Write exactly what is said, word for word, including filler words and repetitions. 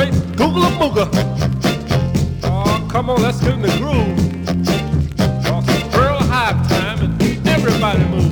great Google Booga. Oh, come on, let's get in the groove. Oh, it's Pearl High time and everybody move.